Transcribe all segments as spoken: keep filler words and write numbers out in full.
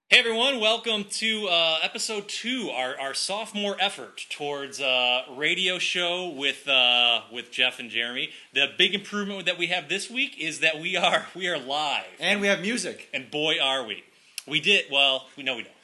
Hey everyone, welcome to uh, episode two, our, our sophomore effort towards uh, radio show with uh, with Jeff and Jeremy. The big improvement that we have this week is that we are we are live, and we have music. And boy, are we! We did well. We know we don't.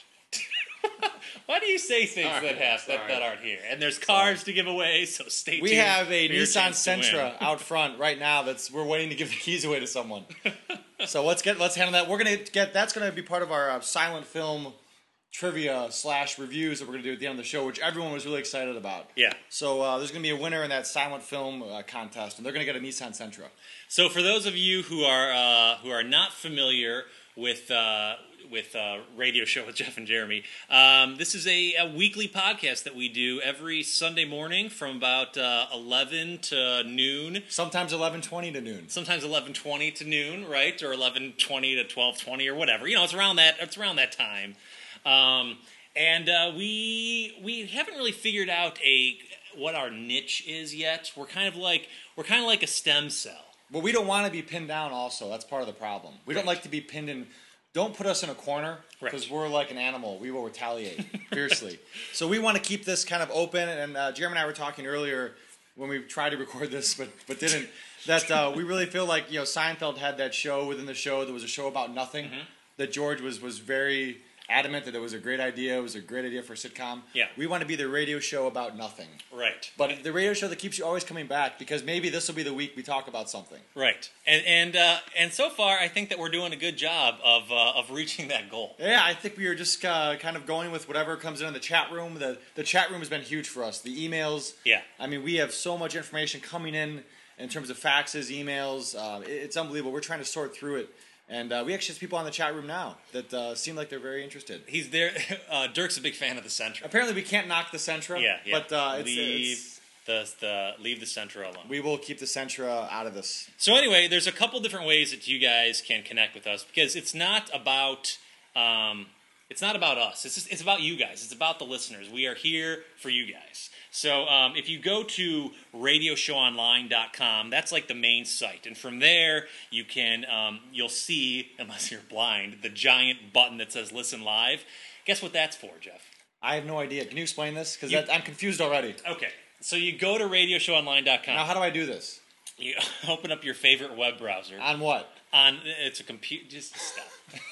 Why do you say things Sorry, that have that, that aren't here? And there's cars sorry. to give away, so stay tuned. We have a Nissan Sentra out front right now. That's we're waiting to give the keys away to someone. So let's get let's handle that. We're gonna get that's gonna be part of our uh, silent film trivia slash reviews that we're gonna do at the end of the show, which everyone was really excited about. Yeah. So uh, there's gonna be a winner in that silent film uh, contest, and they're gonna get a Nissan Sentra. So for those of you who are uh, who are not familiar with uh, with uh, radio show with Jeff and Jeremy, um, this is a, a weekly podcast that we do every Sunday morning from about uh, eleven to noon. Sometimes eleven twenty to noon. Sometimes eleven twenty to noon, right? Or eleven twenty to twelve twenty or whatever. You know, it's around that. It's around that time. Um, and uh, we we haven't really figured out a what our niche is yet. We're kind of like we're kind of like a stem cell. Well, we don't want to be pinned down. Also, that's part of the problem. We right. don't like to be pinned in. Don't put us in a corner because right. we're like an animal. We will retaliate fiercely. So we want to keep this kind of open. And uh, Jeremy and I were talking earlier when we tried to record this, but but didn't. That uh, we really feel like you know Seinfeld had that show within the show. There was a show about nothing. Mm-hmm. That George was was very adamant that it was a great idea. It was a great idea for a sitcom. Yeah. We want to be the radio show about nothing. Right. But the radio show that keeps you always coming back because maybe this will be the week we talk about something. Right. And and uh, and so far, I think that we're doing a good job of uh, of reaching that goal. Yeah, I think we are just uh, kind of going with whatever comes in, in the chat room. The the chat room has been huge for us. The emails. Yeah. I mean, we have so much information coming in in terms of faxes, emails. Uh, it, it's unbelievable. We're trying to sort through it. And uh, we actually have people on the chat room now that uh, seem like they're very interested. He's there. Uh, Dirk's a big fan of the Sentra. Apparently, we can't knock the Sentra. Yeah, yeah. But uh, it's, leave it's, the the leave the Sentra alone. We will keep the Sentra out of this. So anyway, there's a couple different ways that you guys can connect with us because it's not about um, it's not about us. It's just, it's about you guys. It's about the listeners. We are here for you guys. So um, if you go to radio show online dot com, that's like the main site, and from there you can um, you'll see, unless you're blind, the giant button that says "Listen Live." Guess what that's for, Jeff? I have no idea. Can you explain this? Because I'm confused already. Okay, so you go to radio show online dot com. Now, how do I do this? You open up your favorite web browser. On what? On it's a computer. Just stop.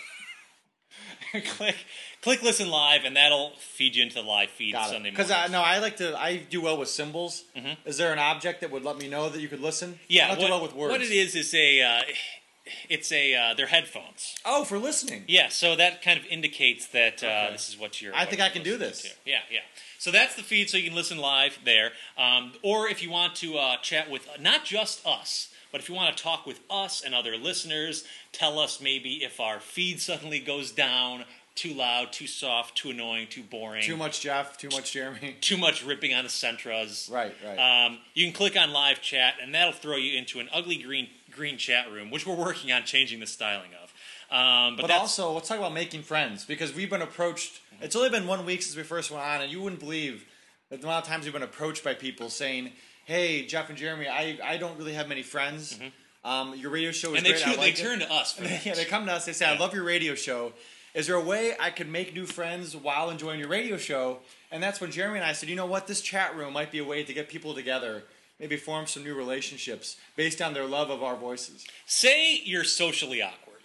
click, click, listen live, and that'll feed you into the live feed Got Sunday morning. Because I no, I like to. I do well with symbols. Mm-hmm. Is there an object that would let me know that you could listen? Yeah, I don't what, do well with words. What it is is a, uh, it's a, uh, they're headphones. Oh, for listening. Yeah, so that kind of indicates that uh, okay. this is what you're. I what think you're I can do this. To. Yeah, yeah. So that's the feed, so you can listen live there, um, or if you want to uh, chat with uh, not just us. But if you want to talk with us and other listeners, tell us maybe if our feed suddenly goes down, too loud, too soft, too annoying, too boring. Too much Jeff, too much Jeremy. Too much ripping on the Sentras. Right, right. Um, you can click on live chat, and that'll throw you into an ugly green green chat room, which we're working on changing the styling of. Um, but but also, let's talk about making friends, because we've been approached, it's only been one week since we first went on, and you wouldn't believe the amount of times we've been approached by people saying, hey, Jeff and Jeremy, I, I don't really have many friends. Mm-hmm. Um, your radio show is and they great. Tu- I like they it. turn to us. For yeah, they come to us. They say, yeah. I love your radio show. Is there a way I could make new friends while enjoying your radio show? And that's when Jeremy and I said, you know what? This chat room might be a way to get people together, maybe form some new relationships based on their love of our voices. Say you're socially awkward.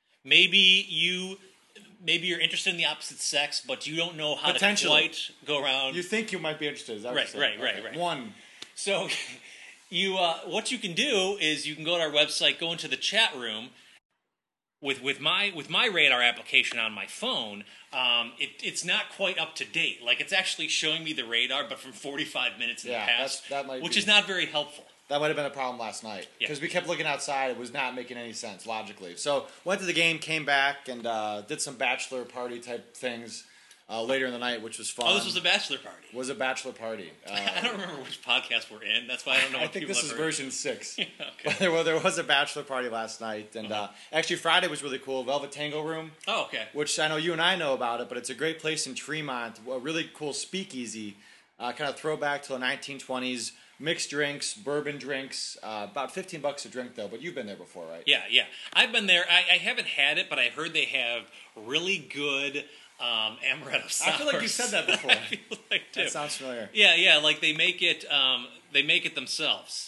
Maybe you... Maybe you're interested in the opposite sex, but you don't know how to quite go around. You think you might be interested. Is that right, what right, right, okay. right. One. So, you uh, what you can do is you can go to our website, go into the chat room. With with my with my radar application on my phone, um, it, it's not quite up to date. Like it's actually showing me the radar, but from forty-five minutes in yeah, the past, that's, that might which be. is not very helpful. That might have been a problem last night because yeah. we kept looking outside. It was not making any sense logically. So went to the game, came back, and uh, did some bachelor party type things uh, later in the night, which was fun. Oh, this was a bachelor party. Was a bachelor party. Uh, I don't remember which podcast we're in. That's why I don't know. I what think this is heard. version six. okay. But there, well, there was a bachelor party last night, and uh-huh. uh, actually Friday was really cool. Velvet Tango Room. Oh, okay. Which I know you and I know about it, but it's a great place in Tremont. A really cool speakeasy, uh, kind of throwback to the nineteen twenties. mixed drinks, bourbon drinks, uh, about fifteen bucks a drink though. But you've been there before, right? Yeah, yeah. I've been there. I, I haven't had it, but I heard they have really good um, amaretto sours. I feel like you said that before. I feel like too. That sounds familiar. Yeah, yeah. Like they make it. Um, they make it themselves.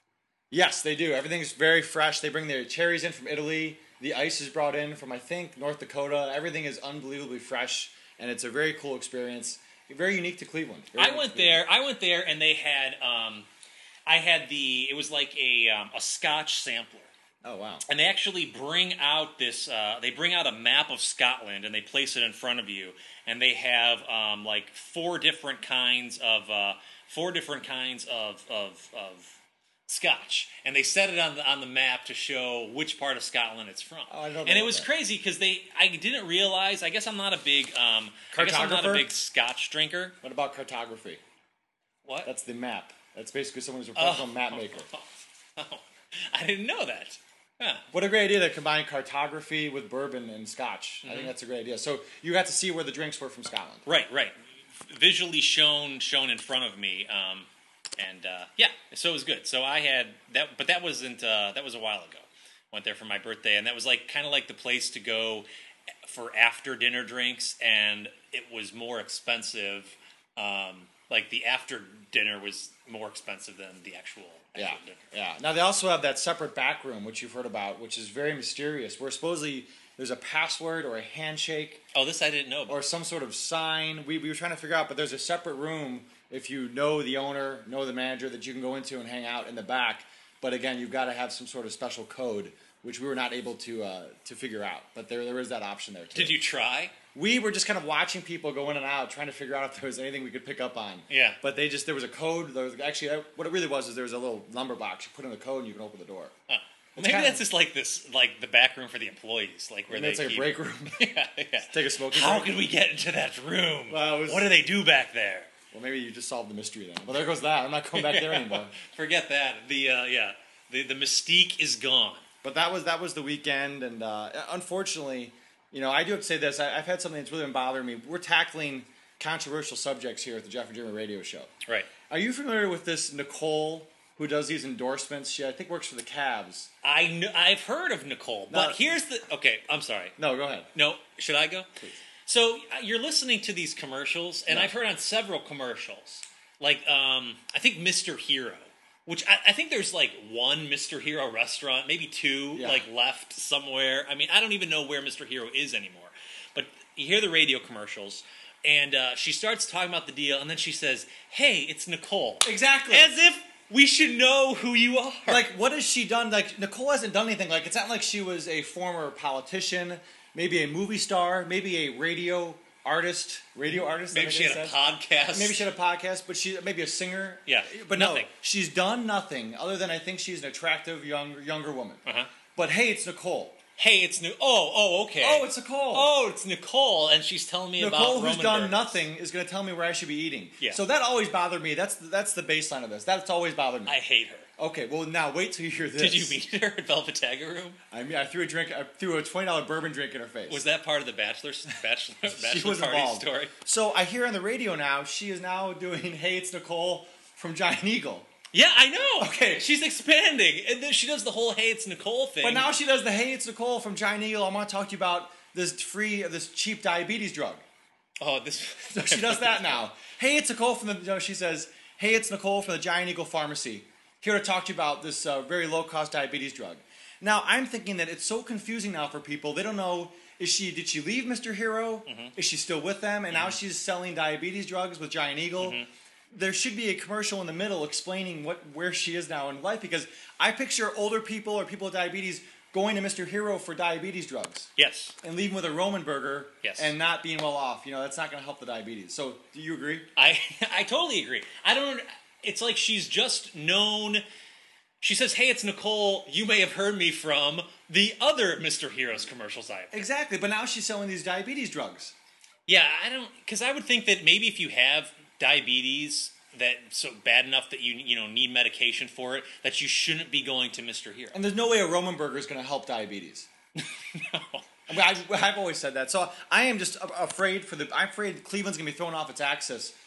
Yes, they do. Everything's very fresh. They bring their cherries in from Italy. The ice is brought in from, I think, North Dakota. Everything is unbelievably fresh, and it's a very cool experience. Very unique to Cleveland. Very I went there. I went there, and they had. Um, I had the. It was like a um, a Scotch sampler. Oh wow! And they actually bring out this. Uh, they bring out a map of Scotland, and they place it in front of you, and they have um, like four different kinds of uh, four different kinds of of. of Scotch, and they set it on the on the map to show which part of Scotland it's from. Oh, I know and it was that. crazy because they, I didn't realize. I guess I'm not a big, um, I guess I'm not a big Scotch drinker. What about cartography? What? That's the map. That's basically someone who's a professional oh. map maker. Oh, oh, I didn't know that. Huh. What a great idea to combine cartography with bourbon and Scotch. Mm-hmm. I think that's a great idea. So you got to see where the drinks were from Scotland. Right, right. Visually shown, shown in front of me. Um, And uh, yeah, so it was good. So I had that, but that wasn't. Uh, that was a while ago. Went there for my birthday, and that was like kind of like the place to go for after dinner drinks. And it was more expensive. Um, like the after dinner was more expensive than the actual. actual yeah, dinner. yeah. Now they also have that separate back room, which you've heard about, which is very mysterious. Where supposedly there's a password or a handshake. Oh, this I didn't know about. Or some sort of sign. We we were trying to figure out, but there's a separate room. If you know the owner, know the manager, that you can go into and hang out in the back. But again, you've got to have some sort of special code, which we were not able to uh, to figure out. But there there is that option there too. Did you try? We were just kind of watching people go in and out, trying to figure out if there was anything we could pick up on. Yeah. But they just there was a code. There was actually what it really was is there was a little number box. You put in the code and you can open the door. Huh. Well, maybe that's just like this, like the back room for the employees, like where they it's like keep... a break room. yeah, yeah. Take a smoking How break. can we get into that room? Well, it was... What do they do back there? Well, maybe you just solved the mystery then. Well, there goes that. I'm not going back there anymore. Forget that. The uh, yeah, the the mystique is gone. But that was that was the weekend, and uh, unfortunately, you know, I do have to say this. I, I've had something that's really been bothering me. We're tackling controversial subjects here at the Jeff and Jeremy Radio Show. Right. Are you familiar with this Nicole who does these endorsements? She, I think, works for the Cavs. I kn- I've heard of Nicole, but No. here's the... Okay, I'm sorry. No, go ahead. No, should I go? Please. So uh, you're listening to these commercials, and Yeah. I've heard on several commercials, like um, I think Mister Hero, which I, I think there's like one Mister Hero restaurant, maybe two, Yeah. like left somewhere. I mean, I don't even know where Mister Hero is anymore. But you hear the radio commercials, and uh, she starts talking about the deal, and then she says, "Hey, it's Nicole." Exactly. As if we should know who you are. Like, what has she done? Like, Nicole hasn't done anything. Like, it's not like she was a former politician, maybe a movie star, maybe a radio artist, radio artist. Maybe she had a podcast. Maybe she had a podcast, but she maybe a singer. Yeah, but nothing. no, she's done nothing other than I think she's an attractive young younger woman. Uh-huh. But hey, it's Nicole. Hey, it's New. Oh, oh, okay. Oh, it's Nicole. Oh, it's Nicole, and she's telling me about Nicole, who's Roman done burgers. nothing, is going to tell me where I should be eating. Yeah. So that always bothered me. That's that's the baseline of this. That's always bothered me. I hate her. Okay, well now wait till you hear this. Did you meet her at Velveeta Room? I mean, I threw a drink. I threw a twenty dollar bourbon drink in her face. Was that part of the bachelor bachelor bachelor she was party involved. story? So I hear on the radio now she is now doing "Hey, it's Nicole" from Giant Eagle. Yeah, I know. Okay. She's expanding, and then she does the whole "Hey, it's Nicole" thing. But now she does the "Hey, it's Nicole" from Giant Eagle. I want to talk to you about this free, this cheap diabetes drug. oh, this. So she does that now. Hey, it's Nicole from the. You know, she says, "Hey, it's Nicole from the Giant Eagle Pharmacy. Here to talk to you about this uh, very low cost diabetes drug." Now I'm thinking that it's so confusing now for people. They don't know. Is she? Did she leave Mister Hero? Mm-hmm. Is she still with them? And mm-hmm. now she's selling diabetes drugs with Giant Eagle. Mm-hmm. There should be a commercial in the middle explaining what where she is now in life, because I picture older people or people with diabetes going to Mister Hero for diabetes drugs. Yes. And leaving with a Roman burger. Yes. And not being well off. You know, that's not going to help the diabetes. So, do you agree? I I totally agree. I don't. It's like she's just known. She says, "Hey, it's Nicole. You may have heard me from the other Mister Heroes commercials I've." Exactly, but now she's selling these diabetes drugs. Yeah, I don't, because I would think that maybe if you have diabetes that so bad enough that you you know need medication for it, that you shouldn't be going to Mister Hero. And there's no way a Roman burger is going to help diabetes. No. I mean, I, I've always said that. So I am just afraid for the. I'm afraid Cleveland's going to be thrown off its axis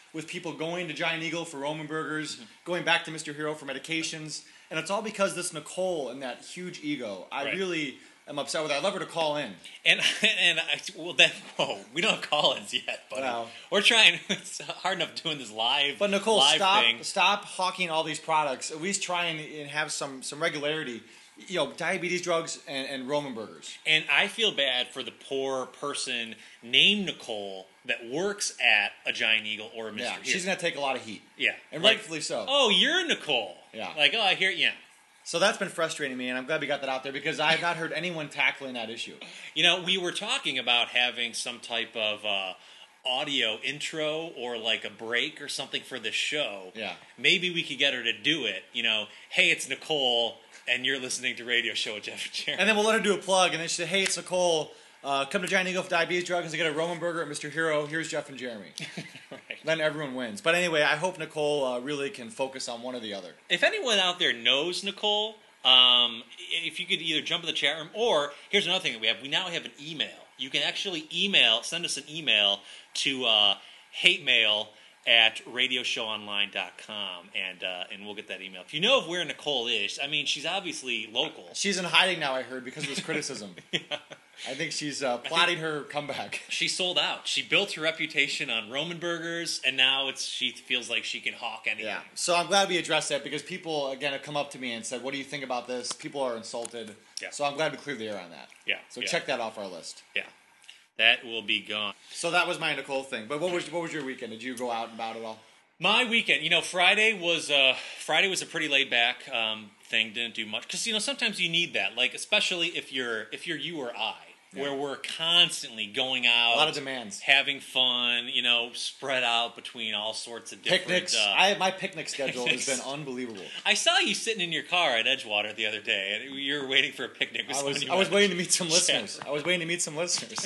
with people going to Giant Eagle for Roman burgers, mm-hmm. going back to Mister Hero for medications, and it's all because this Nicole and that huge ego. I right. really am upset with her. I'd love her to call in. And and I, well, then whoa, we don't have call-ins yet, buddy. Wow. We're trying. It's hard enough doing this live. But Nicole, live stop thing. stop hawking all these products. At least try and, and have some some regularity. You know, diabetes drugs and, and Roman burgers. And I feel bad for the poor person named Nicole that works at a Giant Eagle or a Mister Yeah, Hero. she's going to take a lot of heat. Yeah. And like, rightfully so. Oh, you're Nicole. Yeah. Like, oh, I hear yeah. So that's been frustrating me, and I'm glad we got that out there because I have not heard anyone tackling that issue. You know, we were talking about having some type of uh, audio intro or like a break or something for the show. Yeah. Maybe we could get her to do it. You know, hey, it's Nicole, and you're listening to Radio Show with Jeff and Jeremy. And then we'll let her do a plug, and then she say, hey, it's Nicole. Uh, come to Giant Eagle for diabetes drugs and get a Roman burger at Mister Hero. Here's Jeff and Jeremy. Right. Then everyone wins. But anyway, I hope Nicole uh, really can focus on one or the other. If anyone out there knows Nicole, um, if you could either jump in the chat room, or here's another thing that we have. We now have an email. You can actually email, send us an email to uh, hate mail at radio show online dot com, and uh, and we'll get that email. If you know of where Nicole is, I mean, she's obviously local. She's in hiding now, I heard, because of this criticism. Yeah. I think she's uh, plotting her comeback. She sold out. She built her reputation on Roman burgers, and now it's she feels like she can hawk anything. Yeah. So I'm glad we addressed that because people, again, have come up to me and said, what do you think about this? People are insulted. Yeah. So I'm glad we cleared the air on that. Yeah. So yeah. check that off our list. Yeah. That will be gone. So that was my Nicole thing. But what was what was your weekend? Did you go out and about at all? My weekend, you know, Friday was uh, Friday was a pretty laid back um, thing. Didn't do much because you know sometimes you need that, like especially if you're if you're you or I. Yeah. Where we're constantly going out, a lot of demands, having fun, you know, spread out between all sorts of different picnics. Uh, I my picnic schedule picnics. has been unbelievable. I saw you sitting in your car at Edgewater the other day, and you were waiting for a picnic. With I was you I was waiting to meet some listeners. I was waiting to meet some listeners.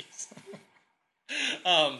um.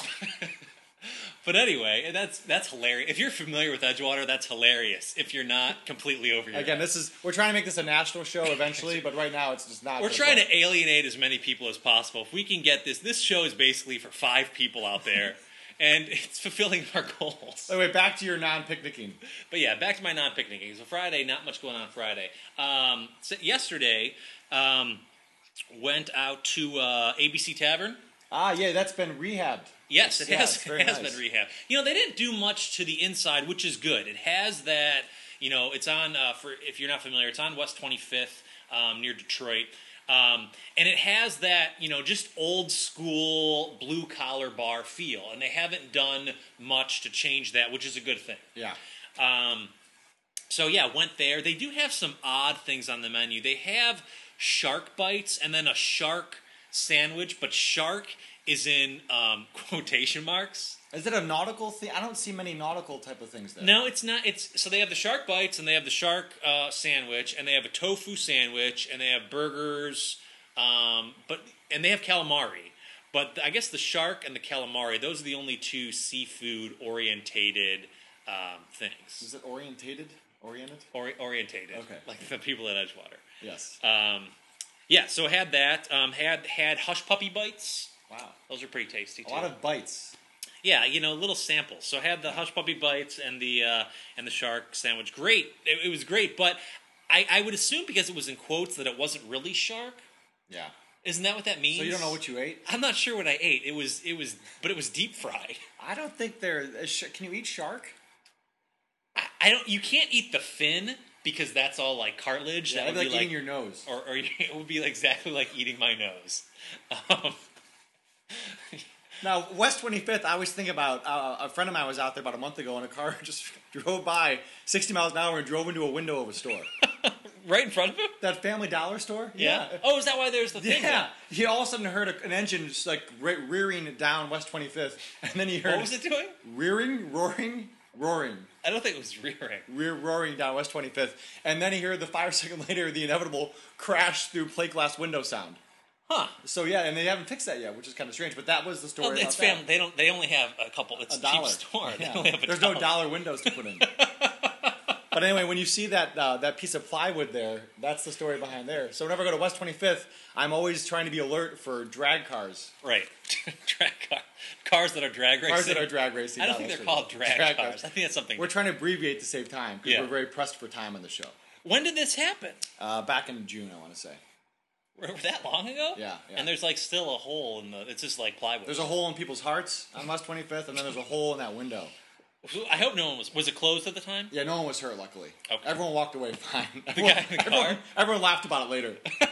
But anyway, that's that's hilarious. If you're familiar with Edgewater, that's hilarious. If you're not, completely over your Again, head. this is we're trying to make this a national show eventually, but right now it's just not. We're trying to alienate as many people as possible. If we can get this, this show is basically for five people out there, and it's fulfilling our goals. Wait, wait, back to your non-picnicking. But yeah, back to my non-picnicking. So Friday, not much going on Friday. Um, so yesterday, um, went out to uh, A B C Tavern. Ah, yeah, that's been rehabbed. Yes, it yeah, has, it has nice. been rehabbed. You know, they didn't do much to the inside, which is good. It has that, you know, it's on, uh, for if you're not familiar, it's on West twenty-fifth um, near Detroit. Um, and it has that, you know, just old school blue collar bar feel. And they haven't done much to change that, which is a good thing. Yeah. Um, so, yeah, went there. They do have some odd things on the menu. They have shark bites and then a shark sandwich, but shark is in um, quotation marks. Is it a nautical thing? I don't see many nautical type of things there. No, it's not. It's so they have the shark bites and they have the shark uh, sandwich and they have a tofu sandwich and they have burgers, um, but and they have calamari. But I guess the shark and the calamari, those are the only two seafood orientated um, things. Is it orientated? Oriented? Ori- orientated. Okay. Like the people at Edgewater. Yes. Um, yeah. So I had that. Um, had had hush puppy bites. Wow. Those are pretty tasty too. A lot of bites. Yeah, you know, little samples. So I had the hush puppy bites and the uh, and the shark sandwich. Great, it, it was great. But I, I would assume because it was in quotes that it wasn't really shark. Yeah. Isn't that what that means? So you don't know what you ate? I'm not sure what I ate. It was it was, but it was deep fried. I don't think they're. Can you eat shark? I, I don't. You can't eat the fin because that's all like cartilage. Yeah, that would like be like eating your nose, or, or it would be exactly like eating my nose. Um, Now, West twenty-fifth, I always think about, uh, a friend of mine was out there about a month ago, and a car just drove by sixty miles an hour and drove into a window of a store. Right in front of him? That Family Dollar store? Yeah. yeah. Oh, is that why there's the thing? Yeah. Then? He all of a sudden heard a, an engine just like re- rearing down West twenty-fifth, and then he heard... What was it doing? Rearing, roaring, roaring. I don't think it was rearing. Rear roaring down West twenty-fifth, and then he heard the five second later the inevitable crash through plate glass window sound. Huh. So yeah, and they haven't fixed that yet, which is kind of strange. But that was the story. Oh, it's about family. They don't. They only have a couple. It's a a dollar. cheap store. Yeah. They only have a There's dollar. no dollar windows to put in. But anyway, when you see that uh, that piece of plywood there, that's the story behind there. So whenever I go to West twenty-fifth, I'm always trying to be alert for drag cars. Right. drag car. Cars that are drag racing. Cars that are drag racing. I don't think they're called drag, drag cars. cars. I think that's something. We're trying to abbreviate to save time because yeah. we're very pressed for time on the show. When did this happen? Uh, back in June, I want to say. That long ago? Yeah, yeah. And there's like still a hole in the. It's just like plywood. There's a hole in people's hearts on West twenty-fifth, and then there's a hole in that window. I hope no one was. Was it closed at the time? Yeah, no one was hurt. Luckily, okay. Everyone walked away fine. The everyone, guy in the car. Everyone, everyone laughed about it later.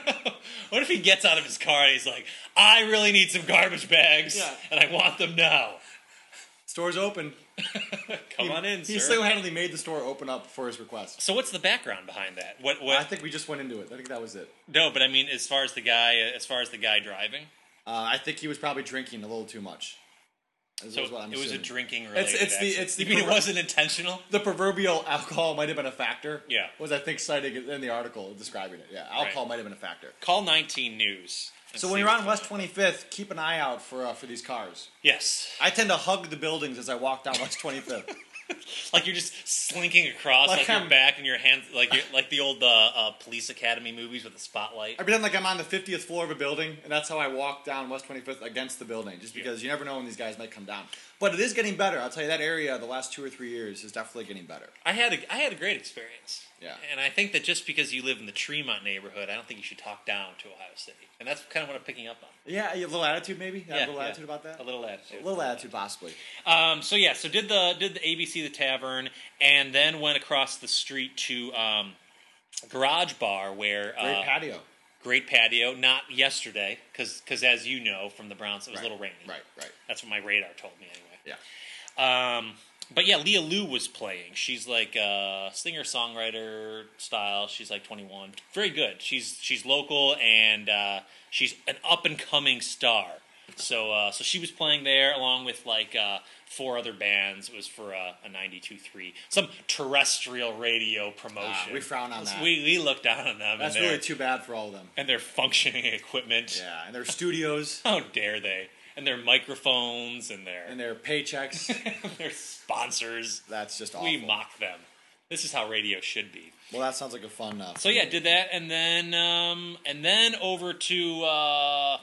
What if he gets out of his car and he's like, "I really need some garbage bags, yeah. and I want them now." Store's open. Come he, on in, he sir. He single-handedly made the store open up for his request. So what's the background behind that? What? What? I think we just went into it. I think that was it. No, but I mean, as far as the guy, as far as the guy driving, uh, I think he was probably drinking a little too much. So it assuming. was a drinking related. It's, it's the. It's the. You mean it wasn't intentional? The proverbial alcohol might have been a factor. Yeah. Was I think citing it in the article describing it? Yeah, alcohol right. might have been a factor. Call nineteen News. So when you're on West twenty-fifth, keep an eye out for uh, for these cars. Yes. I tend to hug the buildings as I walk down West twenty-fifth. Like you're just slinking across, like, like your back and your hands, like you're, like the old uh, uh, Police Academy movies with the spotlight. I pretend like I'm on the fiftieth floor of a building, and that's how I walk down West twenty-fifth against the building, just because yeah. you never know when these guys might come down. But it is getting better. I'll tell you, that area the last two or three years is definitely getting better. I had a, I had a great experience. Yeah. And I think that just because you live in the Tremont neighborhood, I don't think you should talk down to Ohio City. And that's kind of what I'm picking up on. Yeah, a little attitude maybe? Yeah, a little yeah. attitude about that? A little attitude. A little attitude, possibly. Um, so, yeah, so did the did the A B C, the Tavern, and then went across the street to um, Garage Bar where... Great uh, patio. Great patio. Not yesterday, because as you know from the Browns, it was right. a little rainy. Right, right. That's what my radar told me anyway. Yeah. Um, but yeah, Leah Lou was playing. She's like a singer-songwriter style. She's like twenty-one. Very good. She's she's local, and uh, she's an up-and-coming star. So uh, so she was playing there along with like uh, four other bands. It was for uh, a ninety-two point three. Some terrestrial radio promotion. Uh, we frown on that. We, we look down on them. That's and really too bad for all of them. And their functioning equipment. Yeah, and their studios. How dare they? And their microphones and their... And their paychecks. their sponsors. That's just awful. We mock them. This is how radio should be. Well, that sounds like a fun... Uh, so yeah, did that, and then um, and then over to uh,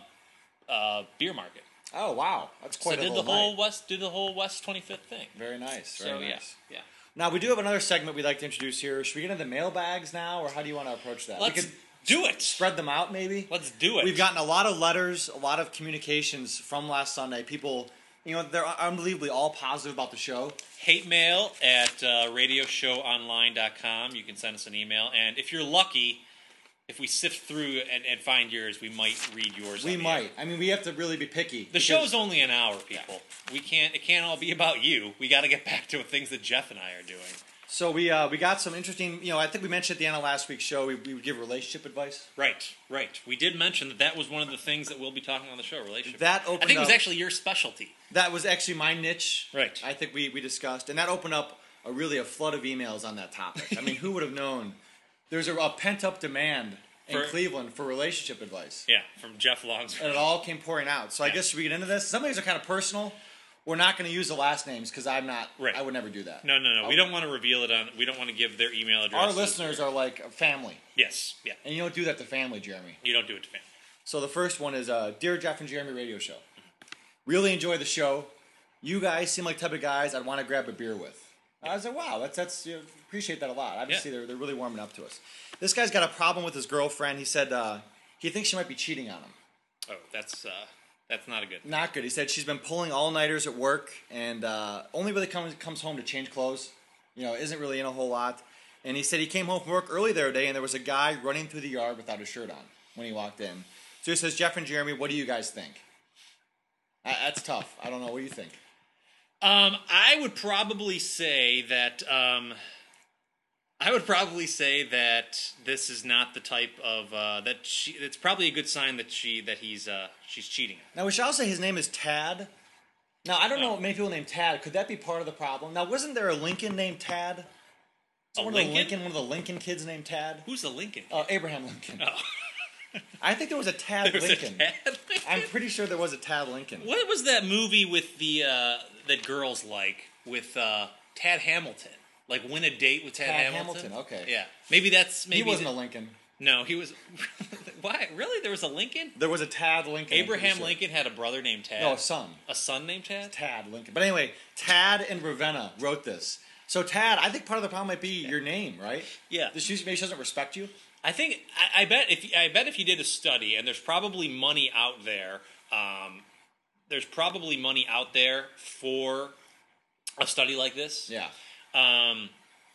uh, Beer Market. Oh, wow. That's quite so a did little the whole night. West Did the whole West twenty-fifth thing. Very nice. Very so nice. yeah, yeah. Now, we do have another segment we'd like to introduce here. Should we get into mailbags now, or how do you want to approach that? Let's we could do it. Spread them out, maybe? Let's do it. We've gotten a lot of letters, a lot of communications from last Sunday. People, you know, they're unbelievably all positive about the show. Hate mail at uh, radio show online dot com. You can send us an email. And if you're lucky, if we sift through and, and find yours, we might read yours. We on the might. air. I mean, we have to really be picky. The show's only an hour, people. Yeah. We can't. It can't all be about you. We got to get back to things that Jeff and I are doing. So we uh, we got some interesting, you know, I think we mentioned at the end of last week's show, we, we would give relationship advice. Right, right. We did mention that that was one of the things that we'll be talking on the show, relationship. That opened I think up, it was actually your specialty. That was actually my niche. Right. I think we, we discussed, and that opened up a really a flood of emails on that topic. I mean, who would have known? There's a, a pent-up demand in for, Cleveland for relationship advice. Yeah, from Jeff Longsford. And it all came pouring out. So yeah. I guess should we get into this? Some of these are kind of personal. We're not going to use the last names because I'm not. Right. I would never do that. No, no, no. We don't want to reveal it on. We don't want to give their email address. Our listeners are like a family. Yes. Yeah. And you don't do that to family, Jeremy. You don't do it to family. So the first one is uh, Dear Jeff and Jeremy Radio Show. Really enjoy the show. You guys seem like the type of guys I'd want to grab a beer with. I was like, wow, that's that's you know, appreciate that a lot. Obviously, yeah. they're they're really warming up to us. This guy's got a problem with his girlfriend. He said uh, he thinks she might be cheating on him. Oh, that's. Uh... That's not a good thing. Not good. He said she's been pulling all-nighters at work and uh, only really comes comes home to change clothes. You know, isn't really in a whole lot. And he said he came home from work early the other day and there was a guy running through the yard without a shirt on when he walked in. So he says, Jeff and Jeremy, what do you guys think? Uh, that's tough. I don't know. What do you think? Um, I would probably say that... Um, I would probably say that this is not the type of uh, that she. It's probably a good sign that she that he's uh, she's cheating. Now we should also say his name is Tad. Now I don't oh. know many people named Tad. Could that be part of the problem? Now wasn't there a Lincoln named Tad? A one Lincoln? Of the Lincoln, one of the Lincoln kids named Tad. Who's the Lincoln? Oh, uh, Abraham Lincoln. Oh. I think there was a Tad there was Lincoln. A Tad Lincoln. I'm pretty sure there was a Tad Lincoln. What was that movie with the uh, that girls like with uh, Tad Hamilton? Like win a date with Tad, Tad Hamilton. Hamilton. Okay. Yeah, maybe that's maybe he wasn't the, a Lincoln. No, he was. Why? Really? There was a Lincoln? There was a Tad Lincoln. Abraham sure. Lincoln had a brother named Tad. No, a son. A son named Tad? Tad Lincoln. But anyway, Tad and Ravenna wrote this. So Tad, I think part of the problem might be your name, right? Yeah. This maybe she doesn't respect you. I think I, I bet if I bet if you did a study, and there's probably money out there. Um, there's probably money out there for a study like this. Yeah. Um,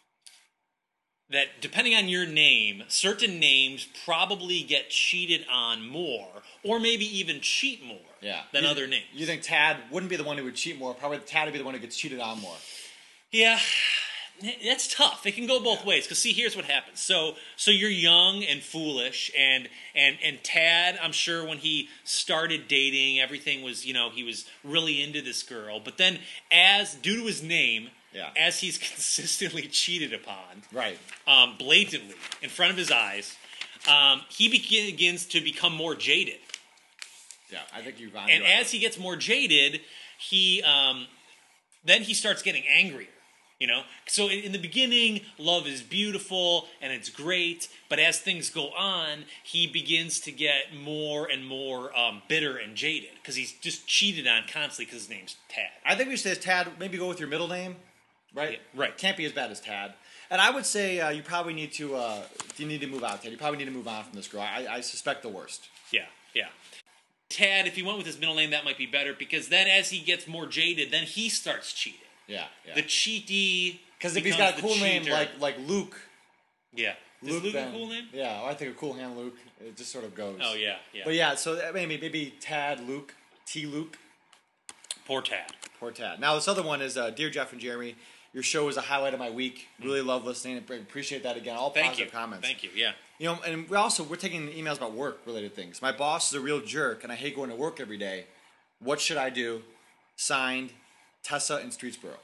that depending on your name, certain names probably get cheated on more, or maybe even cheat more yeah. than you, other names. You think Tad wouldn't be the one who would cheat more? Probably Tad would be the one who gets cheated on more. Yeah, that's tough. It can go both yeah. ways. Because see, here's what happens. So, so you're young and foolish, and and and Tad, I'm sure when he started dating, everything was, you know, he was really into this girl. But then, as due to his name. Yeah. As he's consistently cheated upon, right, um, blatantly in front of his eyes, um, he begins to become more jaded. Yeah, I think you've. And right. as he gets more jaded, he um, then he starts getting angrier. You know, so in, in the beginning, love is beautiful and it's great, but as things go on, he begins to get more and more um, bitter and jaded because he's just cheated on constantly because his name's Tad. I think we should say Tad. Maybe go with your middle name. Right, yeah, right. Can't be as bad as Tad. And I would say uh, you probably need to uh, you need to move out, Tad. You probably need to move on from this girl. I, I suspect the worst. Yeah, yeah. Tad, if he went with his middle name, that might be better because then as he gets more jaded, then he starts cheating. Yeah, yeah. The cheaty. Because if he's got a cool name like like Luke. Yeah. Luke, Is Luke then, a cool name? Yeah, well, I think a cool hand Luke. It just sort of goes. Oh yeah, yeah. But yeah, so maybe maybe Tad Luke, T Luke. Poor Tad. Poor Tad. Now this other one is uh, Dear Jeff and Jeremy. Your show was a highlight of my week. Really love listening. Appreciate that again. All Thank positive you. comments. Thank you. Yeah. You know, and we also we're taking emails about work related things. My boss is a real jerk, and I hate going to work every day. What should I do? Signed, Tessa in Streetsboro.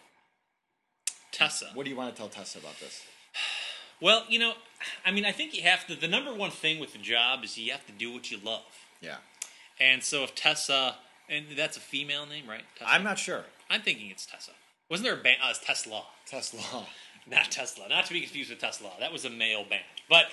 Tessa. What do you want to tell Tessa about this? Well, you know, I mean, I think you have to. The number one thing with the job is you have to do what you love. Yeah. And so if Tessa, and that's a female name, right? Tessa? I'm not sure. I'm thinking it's Tessa. Wasn't there a band? Oh, it's Tesla. Tesla. Not Tesla. Not to be confused with Tesla. That was a male band. But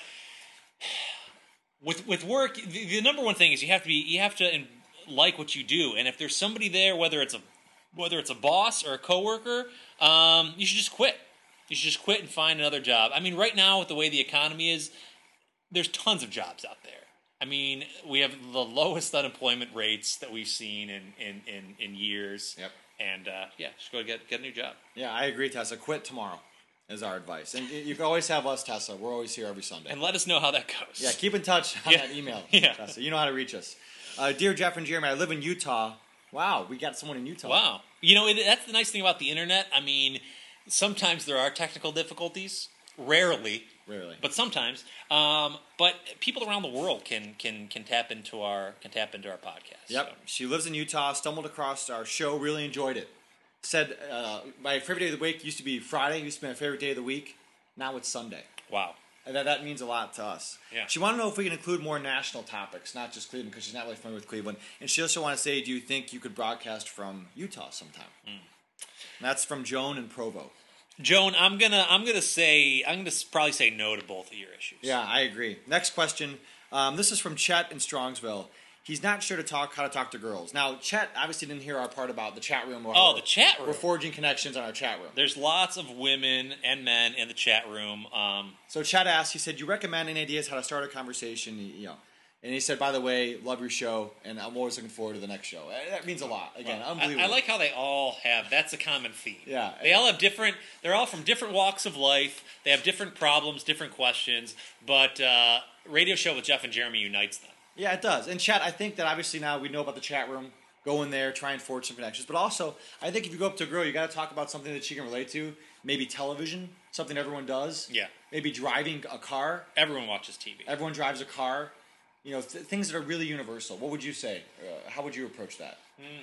with with work, the, the number one thing is you have to be you have to in, like what you do. And if there's somebody there, whether it's a whether it's a boss or a coworker, um, you should just quit. You should just quit and find another job. I mean, right now with the way the economy is, there's tons of jobs out there. I mean, we have the lowest unemployment rates that we've seen in in, in, in years. Yep. And, uh, yeah, just go get get a new job. Yeah, I agree, Tessa. Quit tomorrow is our advice. And you can always have us, Tessa. We're always here every Sunday. And let us know how that goes. Yeah, keep in touch on yeah. that email, yeah. Tessa. You know how to reach us. Uh, Dear Jeff and Jeremy, I live in Utah. Wow, we got someone in Utah. Wow. You know, it, that's the nice thing about the internet. I mean, sometimes there are technical difficulties. Rarely. Rarely. But sometimes. Um, but people around the world can can can tap into our can tap into our podcast. Yep. So. She lives in Utah, stumbled across our show, really enjoyed it. Said uh, my favorite day of the week used to be Friday, used to be my favorite day of the week. Now it's Sunday. Wow. And that, that means a lot to us. Yeah. She wanted to know if we can include more national topics, not just Cleveland, because she's not really familiar with Cleveland. And she also wanted to say, do you think you could broadcast from Utah sometime? Mm. That's from Joan in Provo. Joan, I'm gonna I'm gonna say I'm gonna probably say no to both of your issues. Yeah, I agree. Next question. Um, this is from Chet in Strongsville. He's not sure to talk how to talk to girls. Now, Chet obviously didn't hear our part about the chat room. Oh, the chat room. We're forging connections on our chat room. There's lots of women and men in the chat room. Um, so Chet asked, he said, "You recommend any ideas how to start a conversation?" You know, and he said, "By the way, love your show, and I'm always looking forward to the next show." That means a lot. Again, well, unbelievable. I, I like how they all have. That's a common theme. Yeah, they all have different. They're all from different walks of life. They have different problems, different questions. But uh, Radio Show with Jeff and Jeremy unites them. Yeah, it does. And chat, I think that obviously now we know about the chat room. Go in there, try and forge some connections. But also, I think if you go up to a girl, you got to talk about something that she can relate to. Maybe television, something everyone does. Yeah. Maybe driving a car. Everyone watches T V. Everyone drives a car. You know, th- things that are really universal. What would you say? Uh, how would you approach that? Mm.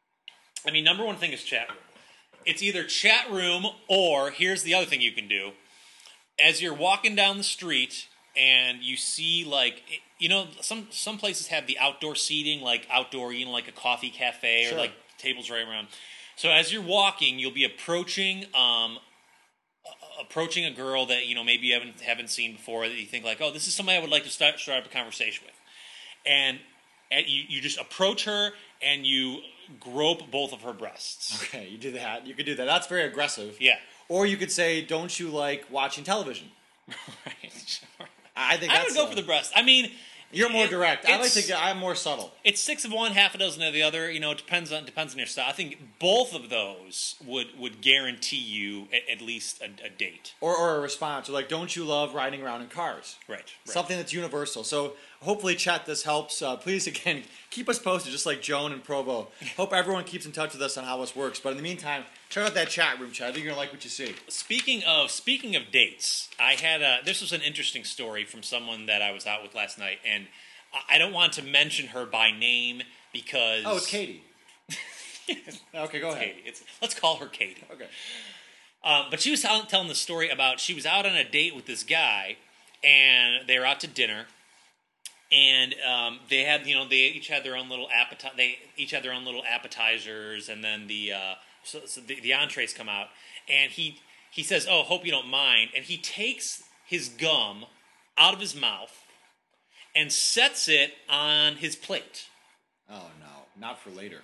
I mean, number one thing is chat room. It's either chat room or here's the other thing you can do. As you're walking down the street and you see, like, you know, some some places have the outdoor seating, like outdoor, you know, like a coffee cafe or sure. like tables right around. So as you're walking, you'll be approaching um, approaching a girl that you know maybe you haven't haven't seen before, that you think like, oh, this is somebody I would like to start start up a conversation with, and, and you you just approach her and you grope both of her breasts. Okay, you do that. You could do that. That's very aggressive. Yeah. Or you could say, don't you like watching television? Right. Sure. I think I that's would go uh, for the breast. I mean. You're more it, direct. I like to get. I'm more subtle. It's six of one, half a dozen of the other. You know, it depends on depends on your style. I think both of those would, would guarantee you at, at least a, a date or or a response. Or like, don't you love riding around in cars? Right. right. Something that's universal. So hopefully, chat, this helps. Uh, please again keep us posted, just like Joan and Provo. Hope everyone keeps in touch with us on how this works. But in the meantime, check out that chat room, chat. I think you're gonna like what you see. Speaking of speaking of dates, I had a, this was an interesting story from someone that I was out with last night, and I don't want to mention her by name because oh, it's Katie. Yes, okay, go it's ahead. Katie. It's, let's call her Katie. Okay. Um, but she was telling, telling the story about she was out on a date with this guy, and they were out to dinner, and um, they had you know they each had their own little appeti- They each had their own little appetizers, and then the uh, so, so the, the entrees come out, and he he says, "Oh, hope you don't mind," and he takes his gum out of his mouth and sets it on his plate. Oh, no. Not for later.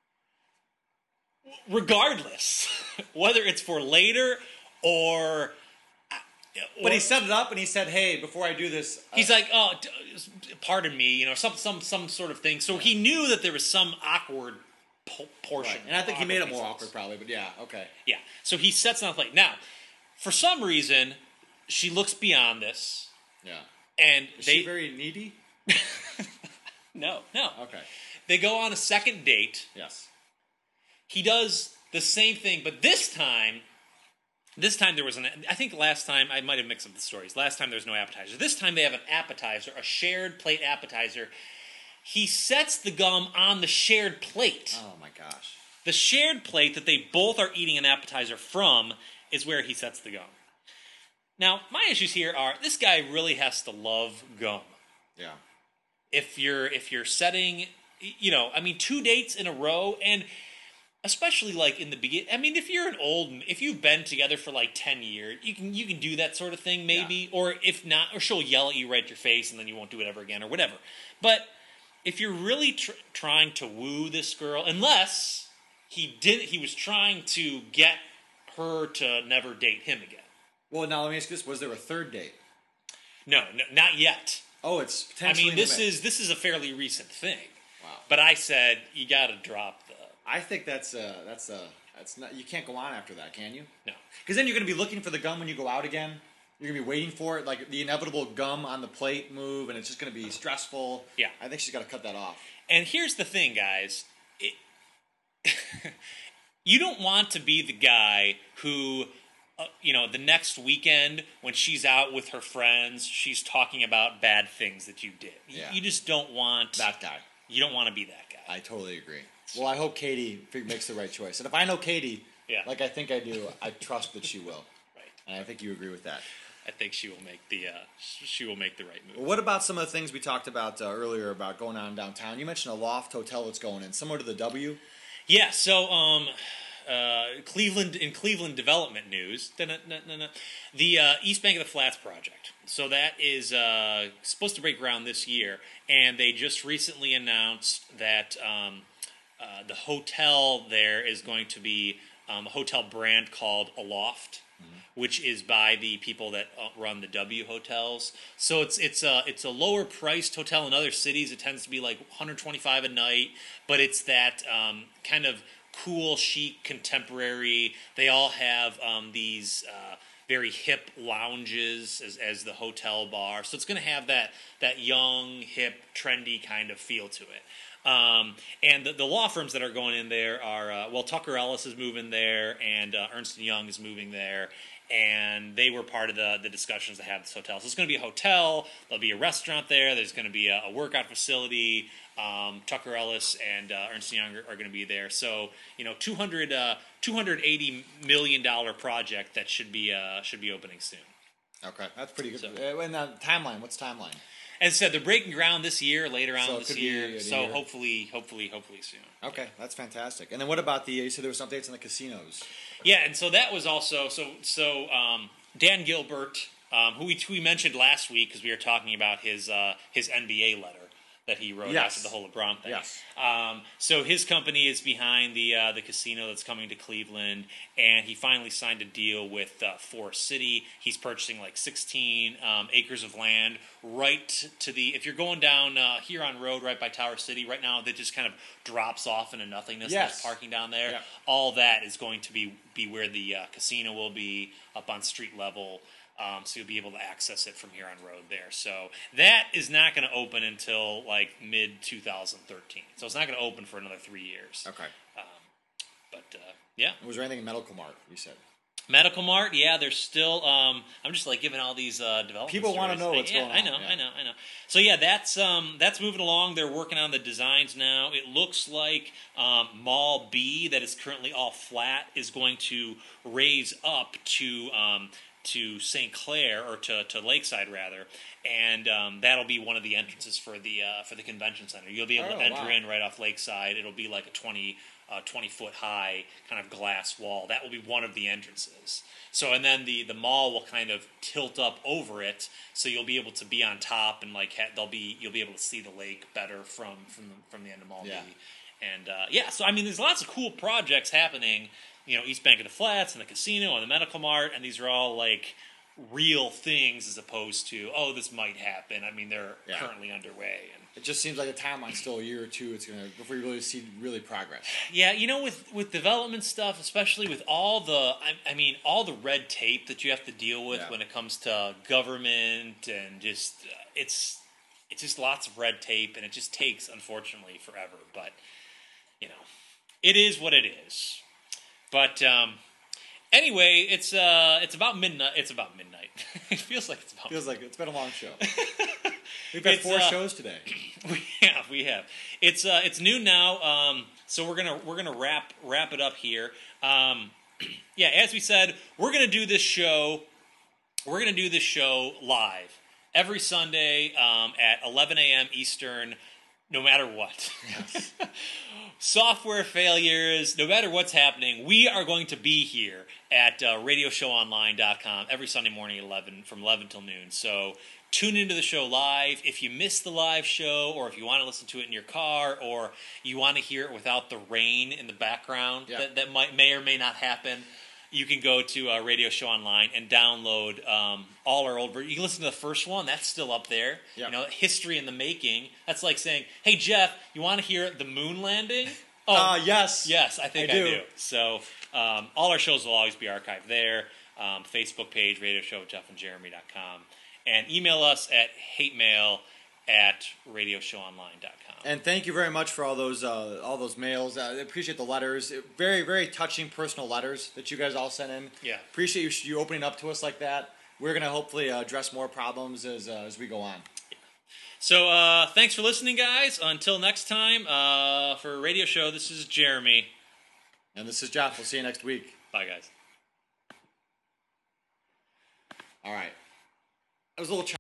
Regardless, whether it's for later or... But he set it up and he said, hey, before I do this... Uh, he's like, oh, pardon me, you know, some some some sort of thing. So he knew that there was some awkward po- portion. Right. And I think he made it more awkward probably, but yeah, okay. Yeah, so he sets it on the plate. Now, for some reason, she looks beyond this. Yeah. And Is they, she very needy? no, no. Okay. They go on a second date. Yes. He does the same thing, but this time, this time there was an, I think last time, I might have mixed up the stories. Last time there was no appetizer. This time they have an appetizer, a shared plate appetizer. He sets the gum on the shared plate. Oh my gosh. The shared plate that they both are eating an appetizer from is where he sets the gum. Now, my issues here are, this guy really has to love gum. Yeah. If you're if you're setting, you know, I mean, two dates in a row, and especially like in the beginning. I mean, if you're an old, if you've been together for like ten years, you can you can do that sort of thing, maybe. Yeah. Or if not, or she'll yell at you right at your face, and then you won't do it ever again, or whatever. But if you're really tr- trying to woo this girl, unless he did, he was trying to get her to never date him again. Well, now let me ask you this: was there a third date? No, no, not yet. Oh, it's potentially. I mean, this is this is a fairly recent thing. Wow. But I said you got to drop the. I think that's uh that's uh that's not. You can't go on after that, can you? No. Because then you're going to be looking for the gum when you go out again. You're going to be waiting for it, like the inevitable gum on the plate move, and it's just going to be stressful. Yeah. I think she's got to cut that off. And here's the thing, guys. It, you don't want to be the guy who. Uh, you know, the next weekend when she's out with her friends, she's talking about bad things that you did. Yeah. You just don't want that guy. You don't want to be that guy. I totally agree. Well, I hope Katie makes the right choice. And if I know Katie, yeah. like I think I do, I trust that she will. Right. And I think you agree with that. I think she will make the uh, she will make the right move. Well, what about some of the things we talked about uh, earlier about going on downtown? You mentioned a loft hotel that's going in, similar to the W. Yeah. So, um. Uh, Cleveland in Cleveland development news, the uh, East Bank of the Flats project. So that is uh, supposed to break ground this year, and they just recently announced that um, uh, the hotel there is going to be um, a hotel brand called Aloft, mm-hmm. which is by the people that run the W hotels. So it's it's a it's a lower priced hotel. In other cities, it tends to be like one hundred twenty-five dollars a night, but it's that um, kind of cool, chic, contemporary. They all have um, these uh, very hip lounges as, as the hotel bar. So it's going to have that that young, hip, trendy kind of feel to it. Um, and the, the law firms that are going in there are, uh, well, Tucker Ellis is moving there, and uh, Ernst and Young is moving there. And they were part of the, the discussions to have this hotel. So it's going to be a hotel. There'll be a restaurant there. There's going to be a, a workout facility. Um, Tucker Ellis and uh, Ernst and Young are, are going to be there. So, you know, two hundred, uh, two hundred eighty million dollars project that should be uh, should be opening soon. Okay, that's pretty good. So, uh, and the timeline, what's timeline? As I said, they're breaking ground this year, later on so this year. So year. hopefully, hopefully, hopefully soon. Okay, that's fantastic. And then what about the? You said there was some updates on the casinos. Yeah, and so that was also so so. Um, Dan Gilbert, um, who, we, who we mentioned last week because we were talking about his uh, his N B A letter that he wrote yes. after the whole LeBron thing. Yes. Um, so his company is behind the uh, the casino that's coming to Cleveland, and he finally signed a deal with uh, Forest City. He's purchasing like sixteen um, acres of land right to the. If you're going down uh, Huron Road, right by Tower City, right now that just kind of drops off into nothingness. Yes. There's parking down there. Yeah. All that is going to be be where the uh, casino will be up on street level. Um, so you'll be able to access it from here on road there. So that is not going to open until like mid twenty thirteen. So it's not going to open for another three years. Okay. Um, but uh, yeah. Was there anything in Medical Mart? You said Medical Mart. Yeah, there's still. Um, I'm just like giving all these uh, development. People want to know what's yeah, going on. I know. Yeah. I know. I know. So yeah, that's um, that's moving along. They're working on the designs now. It looks like um, Mall B, that is currently all flat, is going to raise up to. Um, to Saint Clair, or to, to Lakeside rather, and um, that'll be one of the entrances for the uh, for the convention center. You'll be able oh, to enter wow. in right off Lakeside. It'll be like a twenty, uh, twenty foot high kind of glass wall. That will be one of the entrances. So, and then the, the mall will kind of tilt up over it, so you'll be able to be on top, and like ha- they'll be you'll be able to see the lake better from from the, from the end of Mall yeah. B. And uh, yeah, so I mean, there's lots of cool projects happening. You know, East Bank of the Flats and the casino and the Medical Mart, and these are all like real things as opposed to, oh, this might happen. I mean, they're yeah. currently underway. And it just seems like the timeline's still a year or two. It's gonna before you really see really progress. Yeah, you know, with with development stuff, especially with all the, I, I mean, all the red tape that you have to deal with yeah. when it comes to government and just uh, it's it's just lots of red tape, and it just takes, unfortunately, forever. But you know, it is what it is. But um, anyway, it's uh, it's about midnight. It's about midnight. It feels like it's about. Feels like it's been a long show. We've had It's, four uh, shows today. We have, we have. It's uh, it's noon now. Um, so we're gonna we're gonna wrap wrap it up here. Um, yeah, as we said, we're gonna do this show. We're gonna do this show live every Sunday um, at eleven a.m. Eastern. No matter what. Yes. Software failures, no matter what's happening, we are going to be here at uh, radio show online dot com every Sunday morning at eleven, from eleven till noon. So tune into the show live. If you miss the live show, or if you want to listen to it in your car, or you want to hear it without the rain in the background, yeah. that, that might may or may not happen, you can go to uh, Radio Show Online and download um, all our old versions. You can listen to the first one. That's still up there. Yep. You know, history in the making. That's like saying, hey, Jeff, you want to hear the moon landing? Oh, uh, yes. Yes, I think I I do. do. So um, all our shows will always be archived there. Um, Facebook page, radio show jeff and jeremy dot com. And email us at hate mail at radio show online dot com. And thank you very much for all those uh, all those mails. Uh, I appreciate the letters. Very, very touching personal letters that you guys all sent in. Yeah. Appreciate you, you opening up to us like that. We're going to hopefully uh, address more problems as, uh, as we go on. So uh, thanks for listening, guys. Until next time, uh, for Radio Show, this is Jeremy. And this is Jeff. We'll see you next week. Bye, guys. All right. That was a little childish.